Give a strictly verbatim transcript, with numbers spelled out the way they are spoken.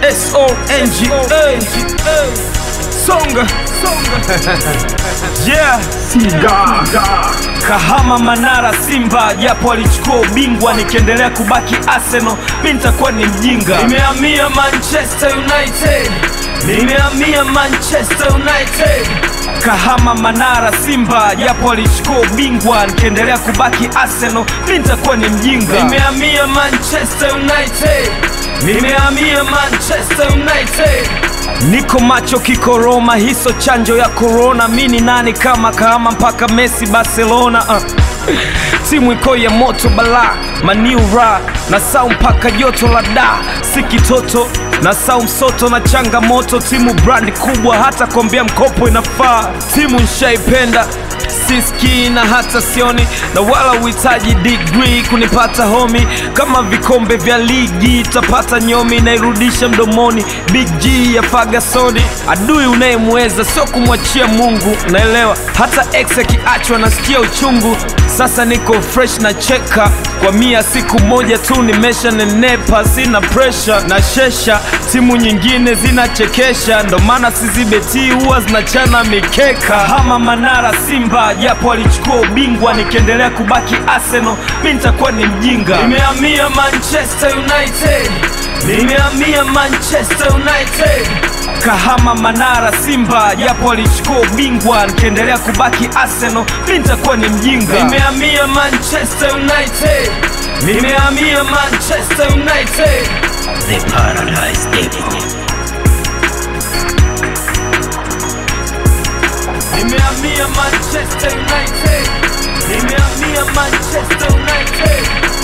S O N G A Songa Yeah Singa Kahama, Manara, Simba, japo alichukua ubingwa, nikiendelea kubaki Arsenal mimi nitakuwa ni mjinga. Nimehamia Manchester United, nimehamia Manchester United. Kahama, Manara, Simba, japo alichukua ubingwa, nikiendelea kubaki Arsenal mimi nitakuwa ni mjinga. Nimehamia Manchester United, nimehamia Manchester United. Niko macho kiko Roma, hiso chanjo ya corona. Mini nani kama Kahama mpaka Messi Barcelona uh. Timu iko ya moto bala, maniura na sao mpaka joto la da. Siki toto na sao msoto na changamoto. Timu brand kubwa hata kombea mkopo inafaa. Timu nshaipenda siski na hata sioni, na wala uhitaji degree kunipata homi. Kama vikombe vya ligi tapata nyomi, nairudisha mdomoni. Big G ya Ferguson, adui unayemweza sio kumwachia Mungu. Naelewa hata ex akiachwa nasikia uchungu. Sasa niko fresh na cheka kwa mia, siku moja tu nimesha nenepa. Sina pressure na shesha, timu nyingine zinachekesha, ndo maana sizibeti huwa zinachana mikeka. Kahama, Manara, Simba, japo alichukua ubingwa, nikiendelea kubaki Arsenal mimi nitakuwa ni mjinga. Nimehamia Manchester United, nimehamia Manchester United. Kahama, Manara, Simba, japo alichukua ubingwa, nikiendelea kubaki Arsenal mimi nitakuwa ni mjinga. Nimehamia Manchester United, nimehamia Manchester United. The Paradise Depot. Nimehamia Manchester United, nimehamia Manchester United.